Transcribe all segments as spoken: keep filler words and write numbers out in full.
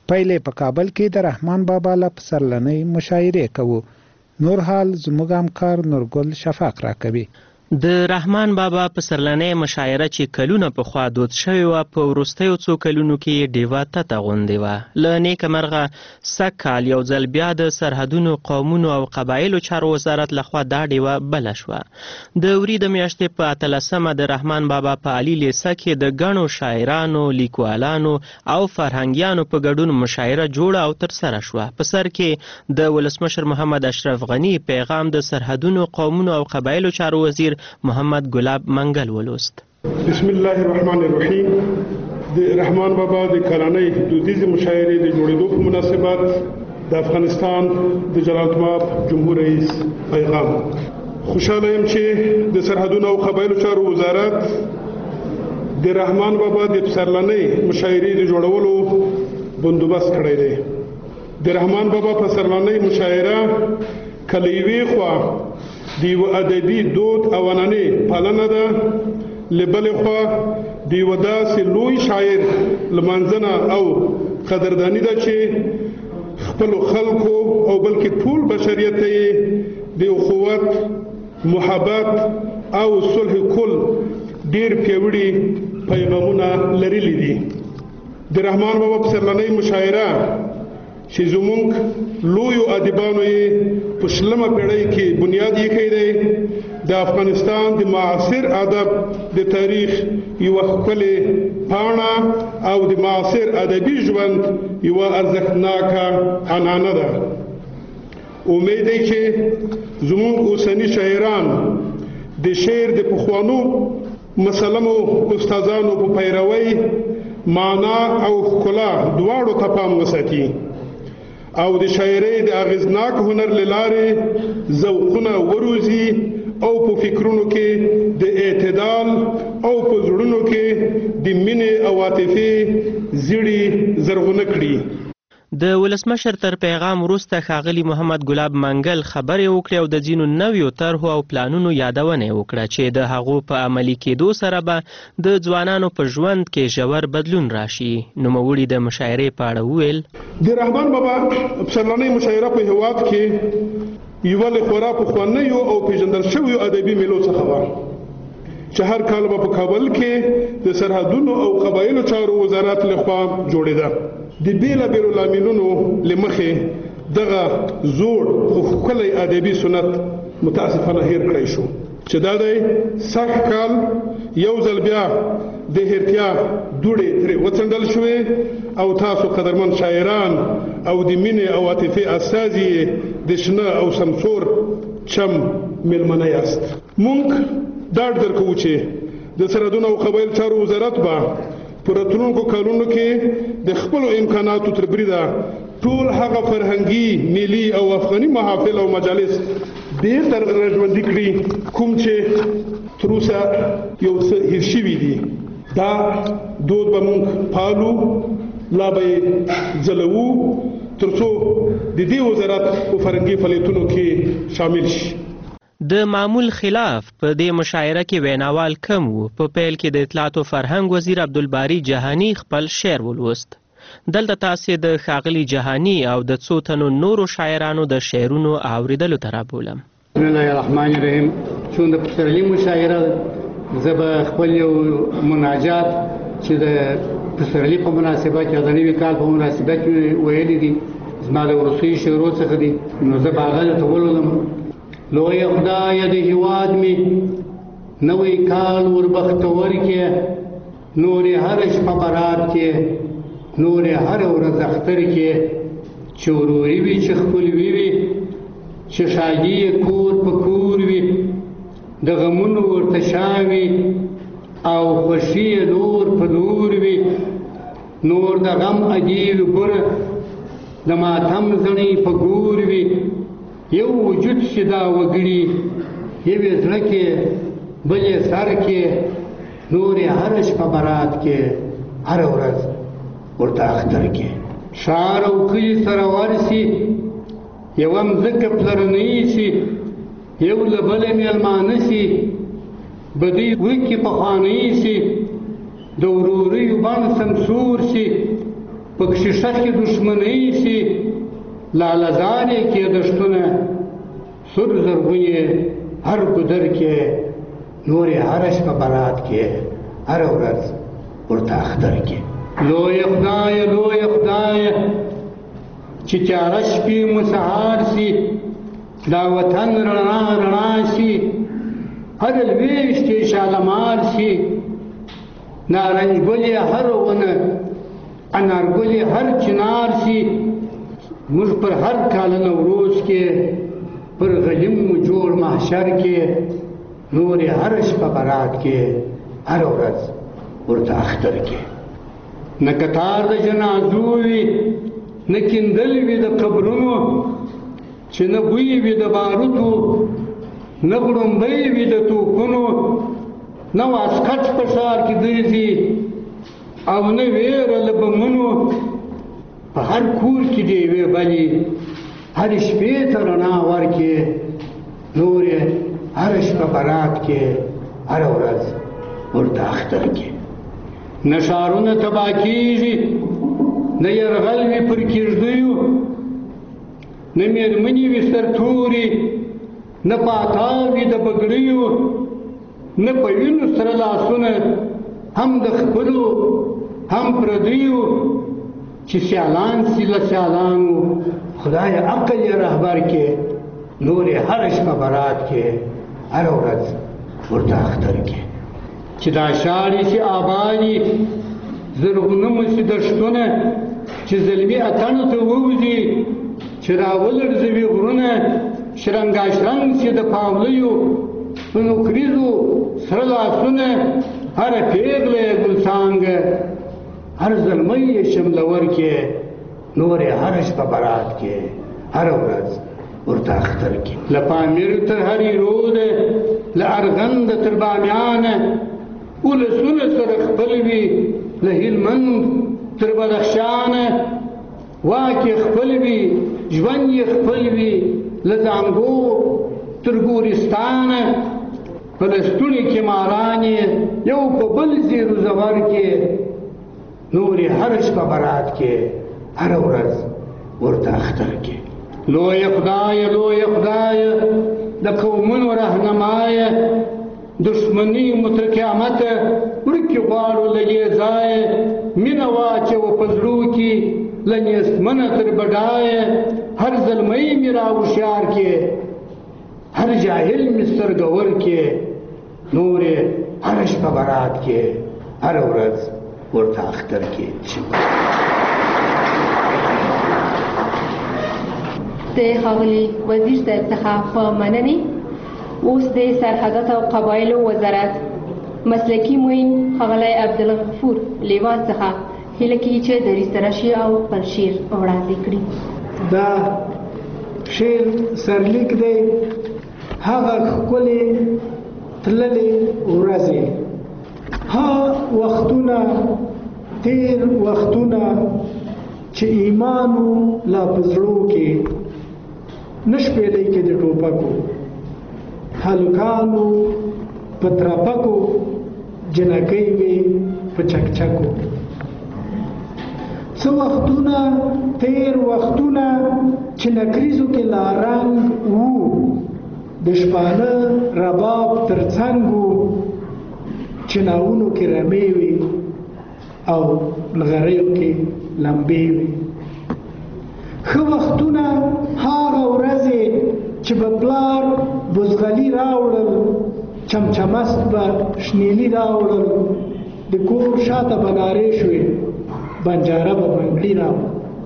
پایلې په کابل کې د رحمان بابا له پسرلنۍ مشاعرې کوو. نور حال زموږ همکار نورګل شفاق راکوي. د رحمان بابا پسرلنۍ مشاعره چې کلونه پخوا دود شوې وه په وروستیو څو کلونو کې ډیوه تته غوندې وه. له نیکه مرغه سږ کال یو ځل بیا د سرحدونو قومونو او قبایلو چارو وزارت لخوا دا ډیوه بله شوه. د وري د میاشتې په اتلسمه د رحمان بابا په علي لیسه کې د ګڼو شاعرانو، لیکوالانو او فرهنګیانو په ګډون مشاعره جوړه او ترسره شوه. په سر کې د ولسمشر محمد اشرف غني پیغام د سرحدونو قومونو او قبایلو چارو وزیر محمد ګلاب منګل ولوست. بسم الله الرحمن الرحیم. د رحمان بابا د کلنۍ دودیزې مشاعرې د جوړېدو په مناسبت د افغانستان د جلالالمآب جمهور رئیس پیغام. خوشحاله یم چې د سرحدونو او قبایلو چارو وزارت د رحمان بابا د پسرلنۍ مشاعرې د جوړولو بندوبست کړی دی. د رحمان بابا پسرلنۍ مشاعره کله یوې خوا د یوه ادبي دود او عنعنې پالنه ده، له بلې خوا د یوه داسې لوی شاعر لمانځنه او قدرداني ده چې خپلو خلکو او بلکې ټول بشریت ته یې د اخوت، محبت او صلح کل ډېر پیاوړي پیغامونه لرلي دي. د رحمان بابا پسرلنۍ مشاعره چې زموږ لویو ادیبانو یې په شلمه پیړۍ کې بنیاد ایښی دی، د افغانستان د معاصر ادب د تاریخ یوه ښکلې پاڼه او د معاصر ادبي ژوند یوه ارزښتناکه عنعنه ده. امید دی چې زموږ اوسني شاعران د شعر د پخوانو مسلمو استادانو په پیروۍ معنا او ښکلا دواړو ته پام وساتي او د شاعرۍ د اغیزناک هنر له لارې ذوقونه وروزي او په فکرونو کې د اعتدال او په زړونو کې د مینې او عاطفې زیړي زرغونه کړي. د ولسمشر تر پیغام وروسته ښاغلي محمد ګلاب منګل خبرې وکړې او د ځینو نویو طرحو او پلانونو یادونه یې وکړه چې د هغو په عملي کېدو سره به د ځوانانو په ژوند کې ژور بدلون راشي. نوموړي د مشاعرې په اړه وویل: د رحمان بابا پسرلنۍ مشاعره په هېواد کې یوه له خورا پخوانیو او پیژندل شویو ادبي میلو څخه وه چې هر کال به په کابل کې د سرحدونو او قبایلو چارو وزارت لخوا جوړېده. د بیلابیلو لاملونو له مخې دغه زوړ خو ښکلی ادبي سنت متاسفانه هیر کړی شو چې دا دی سږ کال یو ځل بیا د هیرتیا دوړې ترې وڅنډل شوې او تاسو قدرمن شاعران او د مینې او عاطفې استازي د شنه او سمسور چم میلمنه یاست. موږ ډاډ درکوو چې د سرحدونو او قبایل چارو وزارت به په راتلونکو کلونو کې د خپلو امکاناتو تر بریده ټول هغه فرهنګي، ملي او افغاني محافل او مجالس بېرته راژوندي کړي کوم چې تر اوسه یو څه هیر شوي دي. دا دود به موږ پالو، لا به یې ځلوو تر څو د دې وزارت په فرهنګي فعالیتونو کې شامل شي. د معمول خلاف په دې مشاعره کې ویناوال کم وو. په پیل کې د اطلاعات او فرهنګ وزیر عبدالباري جهاني خپل شعر ولوست. دلته تاسې د ښاغلي جهاني او د څو تنو نورو شاعرانو د شعرونو اوریدلو ته رابولم. بسم الله الرحمن الرحیم. چون د پسرلي مشاعره زه به خپل یو مناجات چې د پسرلي په مناسبت یا د نوي کال په مناسبت ویلي دي زما د وروستیو شعرو څخه دي، نو زه به هغه درته ولولم. لوی خدای د هیواد می نوی کال وربختور کې، نور هر شپه برات کې، نور هر ورځ اختر کې، چې وروري وي چې خپلوي وي، چې ښادي کور په کور وي، د غمونو ورته شاوي او خوښي نور په نور وي، نور د غم اجیل بره د ماتم زڼۍ په ګور وي، یو وجود چې دا وګړي یوې زړه کې بلې سر کې، نورې هره شپه برات کې، هره ورځ ورته اختر کې، ښار او کلي سره ورسي، یوه مځکه پلرنۍ سي، یو له بله میلمانه سي، بدۍ وکړي پخوانۍ سي، د وروریو بڼ سمسور سي، پکښې ښخې دښمنۍ سي لالهزارې کېدشتونه سور زرغونې هر ګودر کې نورې هره شپه برات کې هره ورځ ورته اختر کې لویه خدایه لویه خدایه چې تیاره شپې مو سهار سي دا وطن رڼا رڼا سي هر لویشتې شالمار سي نارنج ګلې هر ونه انار ګلې هر چنار سي موږ پر هر کال نوروز کې پر غلیم مو جوړ محشر کې نورې هر شپه برات کې هر ورځ ورته اختر کې نه کتار د جنازو وي نه کیندل وي د قبرونو چې نه بوی وي د باروتو نه غړومبۍ وي د توپونو نه واسکټ په ښار کې ګرځي او نه ویره له بمونو په هر کور کې ډېوې بلې هر شپې ته رڼا ورکې نورې هر شپه برات کې هره ورځ ورته اختر کې نه ښارونه تباه کېږي نه یرغل وي پر کېږدیو نه مېرمنې وي سرتورې نه پاتال وي د بګړیو نه په وینو سره لاسونه هم د خپلو هم پردیو چې سیالان سي له سیالانو خدای عقل یې رهبر کې نورې هره شپه برات کې هره ورځ ورته اختر کې چې دا شاړې سي آبادي زرغونه مو سي دښتونه چې زلمي اتڼو ته ووځي چې راولړزوي غرونه شرنګاشرنګ سي د پاولیو په نوکریزو سره لاسونه هره پیغله ګلڅانګه هر زلمی شملور کې نورې هر شپه برات کې هر ورځ ورته اختر کې له پامیر تر هرې روده له ارغند تر بامیانه ولسونه سره خپل وي له هلمند تر بدخشانه واک یې خپل وي ژوند یې خپل وي له زانګو تر ګورستانه په لستوڼي کې مارانې یو په بل زیرو زور کې نورې هر شپه برات کې هر ورځ ورته اختر کې لویه خدایه لویه خدایه د قومونو رهنمایه دښمني مو تر قیامته ورکې غواړو له دې ځایه مینه واچوه په زړو کې له نیستمنه تر بډایه هر زلمی مې راهوښیار کې هر جاهل مې سترګور کې نورې هره شپه برات کې هره ورځ ورته اختر کې د ښاغلي وزیر صاحب څخه په مننې اوس د سرحدات او قبایلو وزارت مسلکي معین ښاغلی عبدالغفور لیوان څخه هیله کیږي چې دریځ تراشي او خپل شعر وړاندې کړي. دا شعر سرلیک دی هغه ښکلې تللې ورځې ها وختونه تیر وختونه چې ایمانو لا په زړو کې نه شپېلۍ کې د ټوپکو هلکانو په ترپکو جنکۍ وې په چکچکو څه وختونه تیر وختونه چې نکریزو کې لا رنګ وو د شپانه رباب تر څنګ وو چناونو کې رمې وې او نغریو کې لمبې وې ښه وختونه هغه ورځې چې به پلار بزغلي راوړل چمچمست به شنیلي راوړل د کور شاته به نارې شوې بنجاره به بنګړي راوړل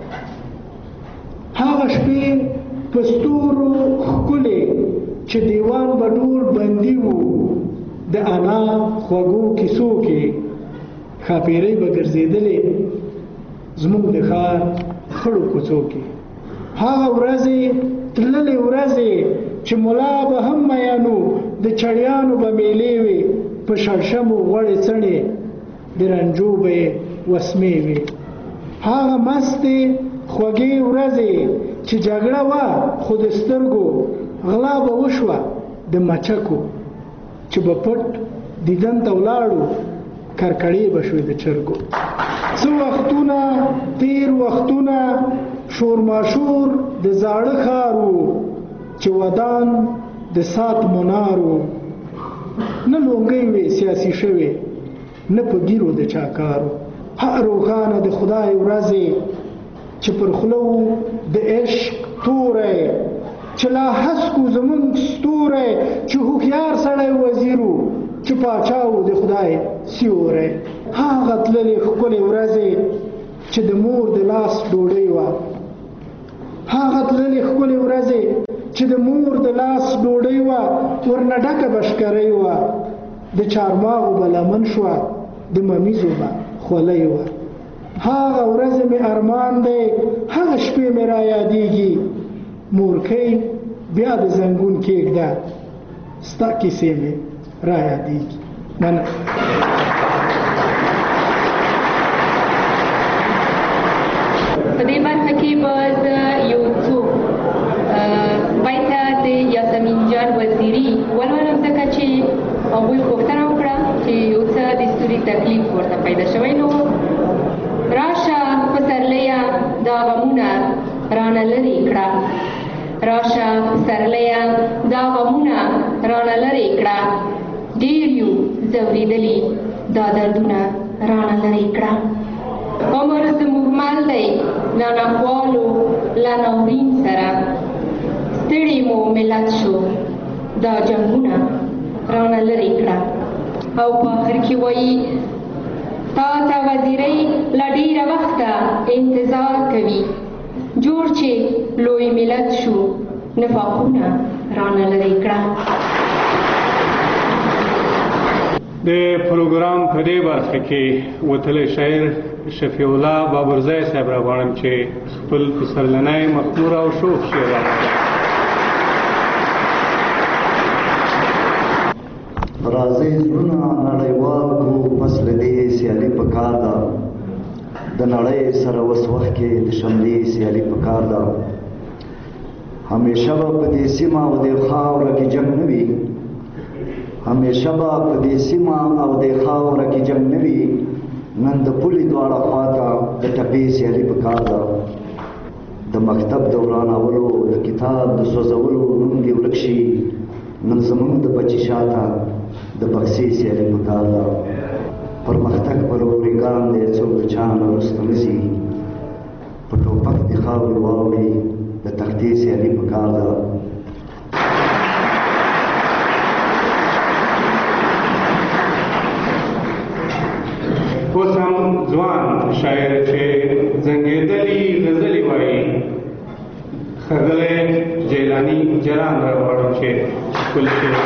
هغه شپې په ستورو ښکلې چې دیوان به ډول بندي وو د انا خوږو کیسو کې ښاپېرۍ به ګرځېدلې زموږ د ښار خړو کوڅو کې هغه ورځې تللې ورځې چې ملا به هم میانو د چړیانو به میلې وې په شړشمو غوړې څڼې د رنجو به یې وسمې وې هغه مستې خوږې ورځې چې جګړه وه خو د سترګو غلا به وشوه د مچکو چې به پټ دیدن ته ولاړو کرکړې به شوې د چرګو څه وختونه تیر وختونه شورماشور د زاړه ښار و چې ودان د سات منار و نه لونګۍ وې سیاسي شوې نه په ګیرو د چا کار و هغه روښانه د خدای ورځې چې پر خوله و د عشق توری چې لا هسکو زمونږ ستوری چې هوښیار سړی وزیر و چې پاچا و د خدای سیوری هغه تللې ښکلې ورځې چې د مور د لاس ډوډۍ وه هغه تللې ښکلې ورځې چې د مور د لاس ډوډۍ وه ورنه ډکه بشکرۍ وه د چارماغو به لمن شوه د ممیزو به خولۍ وه هغه ورځې مې ارمان دی هغه شپې مې را یادېږي مورکۍ بیا د زنګون کېږده ستا کیسې مې را یادېږي مننه په دې برخه کې به زه یو څو بیته د یاسمین جان وزیري ولولم ځکه چې هغوی پوښتنه وکړه چې یو څه د ستوري تکلیف ورته پیدا شوی نو راشه پسرلیه دا غمونه رانه لرې کړه راشه پسرلیه دا غمونه رانه لرې کړه ډېر یو ځورېدلي دا دردونه رانه لرې کړه عمر زموږ مل دی له ناخوالو له ناورین سره ستړي مو ملت شو دا جنګونه رانه لرې کړه او په آخر کې وایي تا ته وزیرۍ له ډېره وخته انتظار کوي جوړ چې لوی ملت شو نفاقونه رانه لرې کړه د پروګرام په دې برخه کې وتلی شاعر شفیع الله بابرزی صاحب را غواړم چې خپل پسرلنی مخمور او شوق شعر راوړي. راځئ زړونه نړیوال کړو پس له دې سیالي پکار ده د نړۍ سره اوس وخت کې د شملې سیالي پکار ده همیشه به په دې سیمه او دې خاوره کې جنګ نه وي همیشه به په دې سیمه او دې خاوره کې جنګ نه وي نن د پولې دواړه خواته د ټپې سیالي پکار ده د مکتب د ورانولو د کتاب د سوځولو نوم دې ورک شي نن زموږ د بچي شاته د بکسې سیالي پکار ده پرمختګ پر اورګان دی څوک د چا نه وروسته نه ځي په ټوپک د خاورې واوړي د تختې سیالي پکار ده اوس هم ځوان شاعر چې زنګېدلي غزلې وایي ښاغلی جیلاني جلان را غواړم چې خپل شعر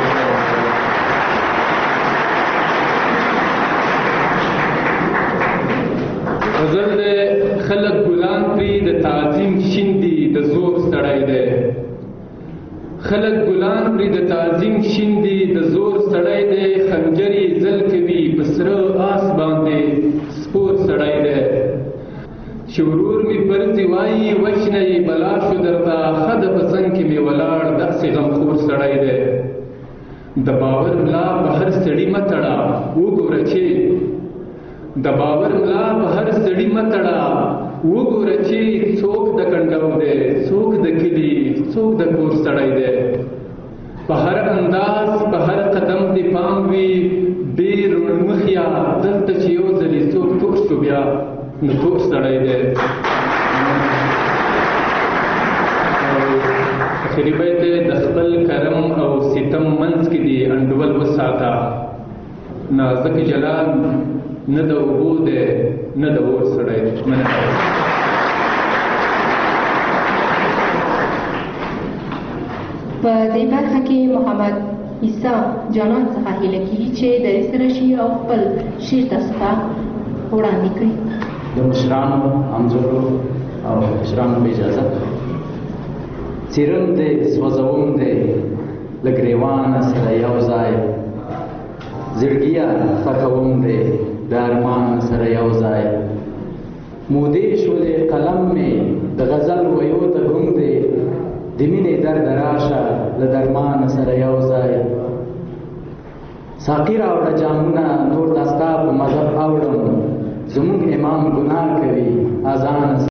غزل دی خلک ګلان پرې د تعظیم شین دي د زور سړی دی خلک ګلان پرې د تعظیم شین دي د زور سړی دی خنجر یې ځل کوي په سره آس باندې سپور سړی دی چې ورور مې پرځي وایي وشنه یې بلا شو درته ښه د په څنګ کې مې ولاړ داسې غمخور سړی دی د باور ملا په هر سړي مه تړه وګوره چې د باور ملا په هر سړي مه تړه وګوره چې څوک د کنډو دی څوک د کلي څوک د کور سړی دی په هر انداز په هر قدم دې پام وي بې روڼمخیا دلته چې یو ځلې څوک تور شو بیا نو تور سړی دی آخري بیت د خپل کرم او ستم منځ کې دې انډول وساته نازک جلال نه د اوبو دی نه د اور سړی دی مننه په دې برخه کې محمد عیسی جانان څخه هیله کیږي چې د سره شي او خپل شعر تاسو ته وړاندې کړي د مشرانو همزولو او مشرانو په اجازه څیرم دی سوځوم دی له ګریوانه سره یو ځای زړګیه ښخوم دی د ارمان سره یو ځای مودې شولې قلم مې د غزل ویو ته هم دی د مینې درد راشه له درمان سره یو ځای ساقي راوړه جامونه نور دا ستا په مذهب اوړم زموږ امام ګناه کوي اذان